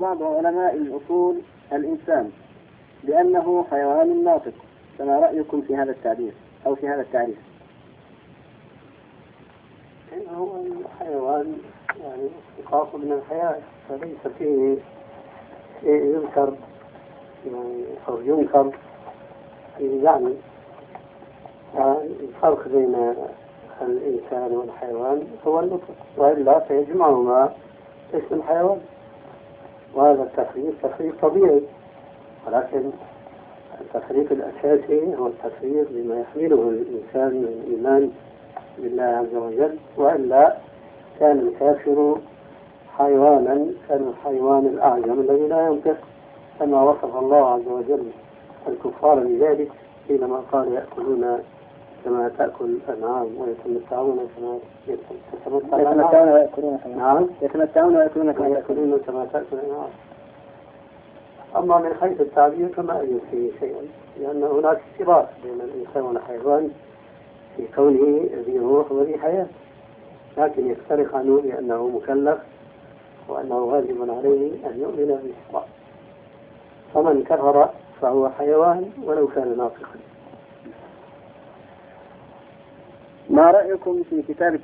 بعض علماء الأصول الإنسان بأنه حيوان ناطق، فما رأيكم في هذا التعبير أو في هذا التعريف؟ إنه الحيوان يعني اشتقاق من الحياة، فليس فيه شيء يذكر يعني أو ينكر يعني الفرق بين الإنسان والحيوان هو النطق، وإلا فيجمعهما اسم الحيوان، وهذا التفريق تفريق طبيعي، ولكن التفريق الأساسي هو التفريق بما يحمله الإنسان من الإيمان بالله عز وجل، وإلا كان الكافر حيوانا كالحيوان الأعجم الذي لا ينطق، كما وصف الله عز وجل الكفار بذلك حينما قال يأكلون كما تأكل الأنعام ويتمتعون كما يتمتعون ويأكلون كما تأكل الأنعام. أما من حيث التعبير فما أجد فيه شيئا، لأن هناك اشتراك بين الإنسان والحيوان في كونه ذي روح وذي حياة، لكن يختلف عنه بأنه مكلف وأنه واجب عليه أن يؤمن بالإسلام، فمن كفر فهو حيوان ولو كان ناطقا. ما رأيكم في كتاب